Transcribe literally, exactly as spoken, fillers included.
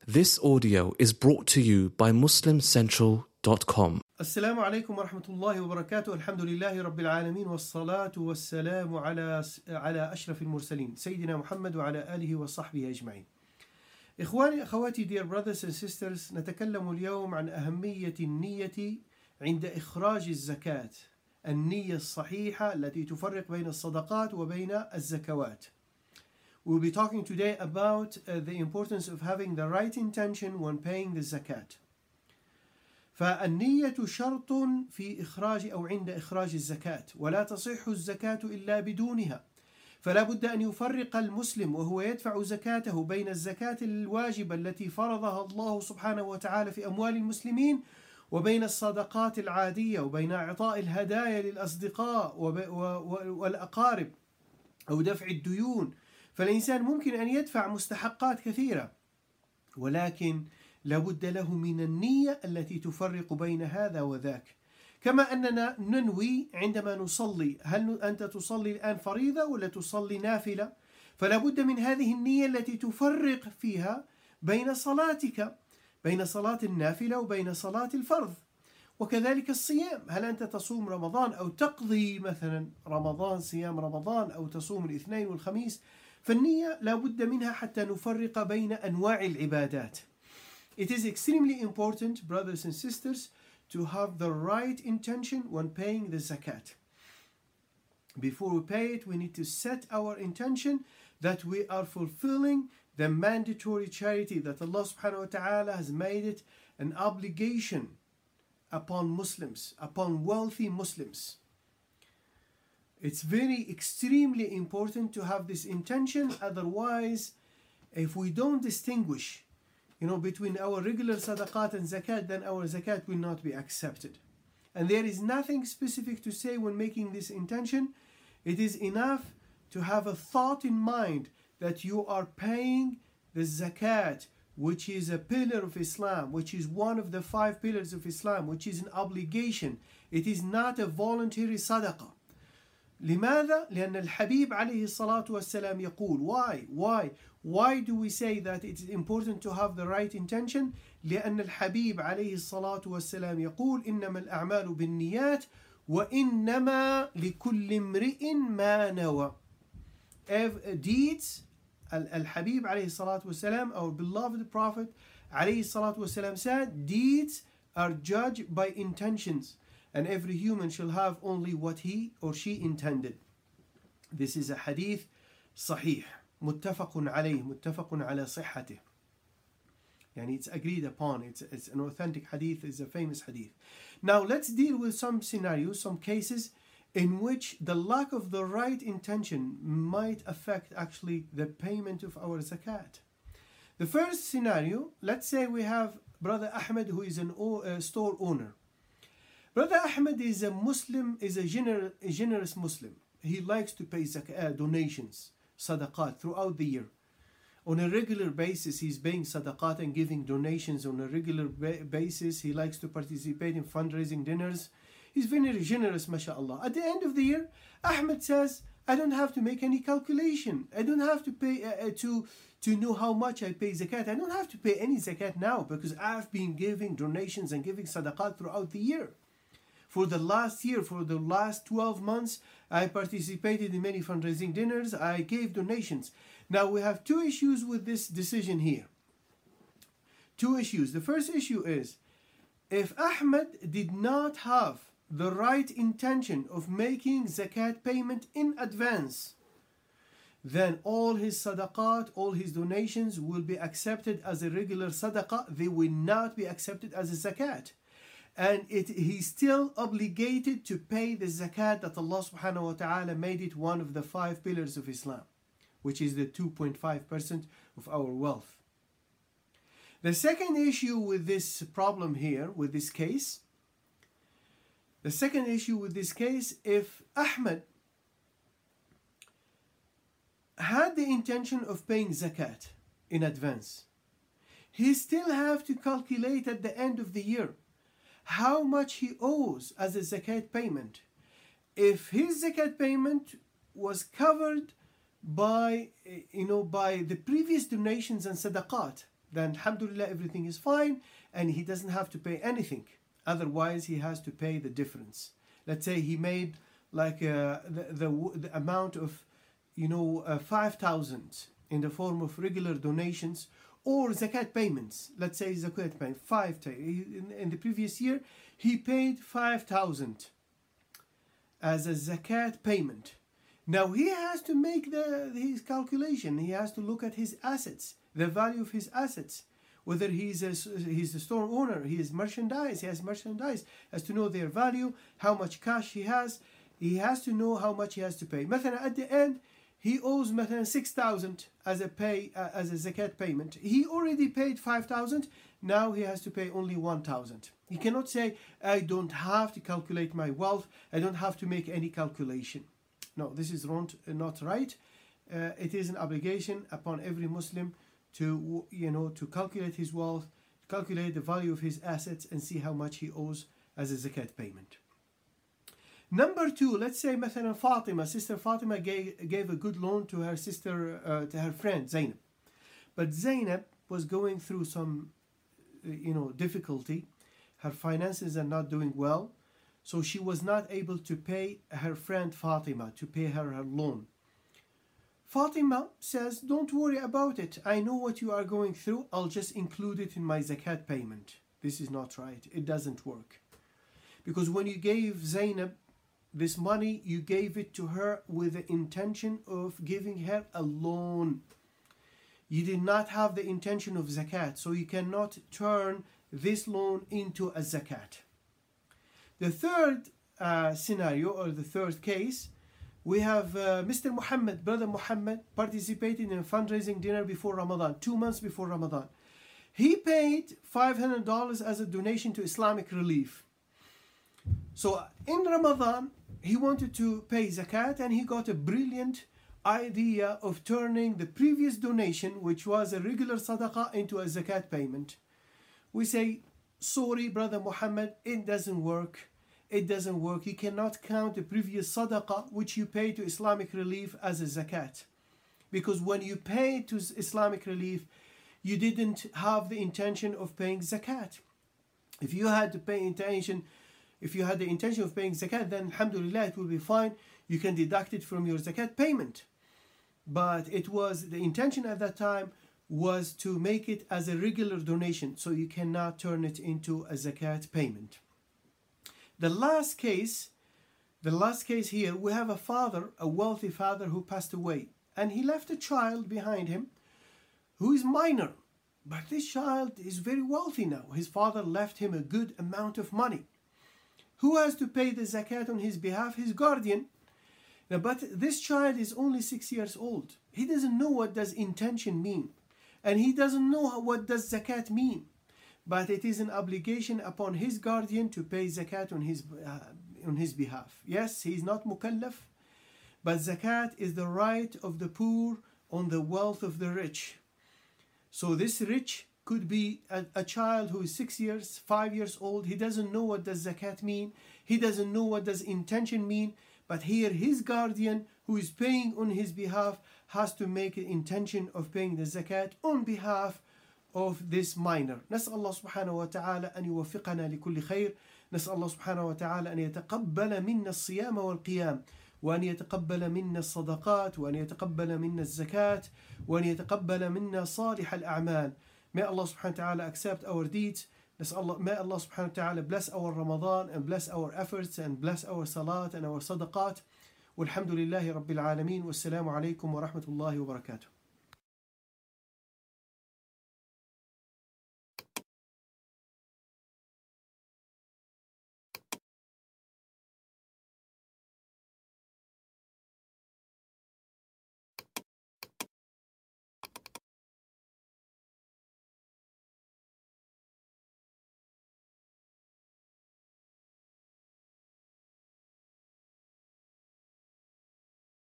This audio is brought to you by muslim central dot com. السلام عليكم ورحمة الله وبركاته. الحمد لله رب العالمين والصلاة والسلام على على أشرف المرسلين سيدنا محمد وعلى آله وصحبه أجمعين. إخواني أخواتي, dear brothers and sisters, نتكلم اليوم عن أهمية النية عند إخراج الزكاة، النية الصحيحة التي تفرق بين الصدقات وبين الزكوات. We'll be talking today about uh, the importance of having the right intention when paying the zakat. فالنية شرط في إخراج أو عند إخراج الزكاة، ولا تصح الزكاة إلا بدونها. فلا بد أن يفرق المسلم وهو يدفع زكاته بين الزكاة الواجبة التي فرضها الله سبحانه وتعالى في أموال المسلمين، وبين الصدقات العادية، وبين إعطاء الهدايا للأصدقاء والأقارب أو دفع الديون. فالإنسان ممكن أن يدفع مستحقات كثيرة، ولكن لابد له من النية التي تفرق بين هذا وذاك. كما أننا ننوي عندما نصلي، هل أنت تصلي الآن فريضة ولا تصلي نافلة؟ فلا بد من هذه النية التي تفرق فيها بين صلاتك، بين صلاة النافلة وبين صلاة الفرض. وكذلك الصيام، هل أنت تصوم رمضان أو تقضي مثلا رمضان صيام رمضان أو تصوم الاثنين والخميس؟ فالنية لا بد منها حتى نفرق بين أنواع العبادات. It is extremely important, brothers and sisters, to have the right intention when paying the zakat. Before we pay it, we need to set our intention that we are fulfilling the mandatory charity that Allah subhanahu wa ta'ala has made it an obligation upon Muslims, upon wealthy Muslims. It's very extremely important to have this intention. Otherwise, if we don't distinguish you know, between our regular sadaqat and zakat, then our zakat will not be accepted. And there is nothing specific to say when making this intention. It is enough to have a thought in mind that you are paying the zakat, which is a pillar of Islam, which is one of the five pillars of Islam, which is an obligation. It is not a voluntary sadaqah. لماذا؟ لأن الحبيب عليه الصلاة والسلام يقول. Why? Why? Why do we say that it is important to have the right intention? لأن الحبيب عليه الصلاة والسلام يقول إنما الأعمال بالنيات وإنما لكل امرئ ما نوى. Deeds, الحبيب عليه الصلاة والسلام, our beloved Prophet عليه الصلاة والسلام said, deeds are judged by intentions, and every human shall have only what he or she intended. This is a hadith صحيح متفق عليه متفق على صحته. يعني it's agreed upon. It's, it's an authentic hadith. It's a famous hadith. Now let's deal with some scenarios, some cases in which the lack of the right intention might affect actually the payment of our zakat. The first scenario, let's say we have Brother Ahmed, who is a store owner. Brother Ahmed is a Muslim, is a, gener- a generous Muslim. He likes to pay zakah, donations, sadaqat throughout the year. On a regular basis, he's paying sadaqat and giving donations on a regular ba- basis. He likes to participate in fundraising dinners. He's very generous, mashallah. At the end of the year, Ahmed says, I don't have to make any calculation. I don't have to pay uh, to, to know how much I pay zakat. I don't have to pay any zakat now because I've been giving donations and giving sadaqat throughout the year. For the last year, for the last twelve months, I participated in many fundraising dinners. I gave donations. Now we have two issues with this decision here. Two issues. The first issue is, if Ahmed did not have the right intention of making zakat payment in advance, then all his sadaqat, all his donations will be accepted as a regular sadaqah. They will not be accepted as a zakat. And it, he's still obligated to pay the zakat that Allah subhanahu wa ta'ala made it one of the five pillars of Islam, which is the two point five percent of our wealth. The second issue with this problem here, with this case, the second issue with this case, if Ahmed had the intention of paying zakat in advance, he still have to calculate at the end of the year how much he owes as a zakat payment. If his zakat payment was covered by, you know, by the previous donations and sadaqat then alhamdulillah everything is fine and he doesn't have to pay anything. Otherwise he has to pay the difference. Let's say he made like uh, the, the, the amount of, you know, uh, five thousand in the form of regular donations or zakat payments. Let's say zakat payment, five, in, in the previous year, he paid five thousand as a zakat payment. Now he has to make the, his calculation. He has to look at his assets, the value of his assets. Whether he's a, he's a store owner, he has merchandise, he has merchandise, has to know their value, how much cash he has. He has to know how much he has to pay. مثلا at the end, he owes مثلا six thousand as a pay uh, as a zakat payment. He already paid five thousand. Now he has to pay only one thousand. He cannot say, I don't have to calculate my wealth. I don't have to make any calculation. No, this is wrong, not right. Uh, it is an obligation upon every Muslim to, you know, to calculate his wealth, calculate the value of his assets, and see how much he owes as a zakat payment. Number two, let's say مثلا Fatima, sister Fatima gave, gave a good loan to her sister, uh, to her friend Zainab. But Zainab was going through some, you know, difficulty. Her finances are not doing well. So she was not able to pay her friend Fatima, to pay her her loan. Fatima says, don't worry about it. I know what you are going through. I'll just include it in my zakat payment. This is not right. It doesn't work. Because when you gave Zainab this money, you gave it to her with the intention of giving her a loan. You did not have the intention of zakat. So you cannot turn this loan into a zakat. The third uh, scenario, or the third case, we have uh, Mister Muhammad, brother Muhammad, participated in a fundraising dinner before Ramadan, two months before Ramadan. He paid five hundred dollars as a donation to Islamic Relief. So in Ramadan, he wanted to pay zakat, and he got a brilliant idea of turning the previous donation, which was a regular sadaqah, into a zakat payment. We say, sorry, brother Muhammad, it doesn't work. It doesn't work. You cannot count the previous sadaqah which you paid to Islamic Relief as a zakat. Because when you paid to Islamic Relief, you didn't have the intention of paying zakat. If you had to pay intention, if you had the intention of paying zakat, then alhamdulillah, it will be fine. You can deduct it from your zakat payment. But it was, the intention at that time was to make it as a regular donation. So you cannot turn it into a zakat payment. The last case, the last case here, we have a father, a wealthy father who passed away. And he left a child behind him who is minor. But this child is very wealthy now. His father left him a good amount of money. Who has to pay the zakat on his behalf? His guardian. Now, but this child is only six years old. He doesn't know what does intention mean. And he doesn't know what does zakat mean. But it is an obligation upon his guardian to pay zakat on his, uh, on his behalf. Yes, he is not mukallaf, but zakat is the right of the poor on the wealth of the rich. So this rich could be a, a child who is six years, five years old. He doesn't know what does zakat mean. He doesn't know what does intention mean. But here his guardian who is paying on his behalf has to make an intention of paying the zakat on behalf of this minor. نسأل الله سبحانه وتعالى أن يوفقنا لكل خير. نسأل الله سبحانه وتعالى أن يتقبل منا الصيام والقيام، وأن يتقبل منا الصدقات، وأن يتقبل منا الزكاة، وأن يتقبل منا صالح الأعمال. May Allah subhanahu wa ta'ala accept our deeds. May Allah subhanahu wa ta'ala bless our Ramadan and bless our efforts and bless our salat and our sadaqat. والحمد لله رب العالمين والسلام عليكم ورحمة الله وبركاته.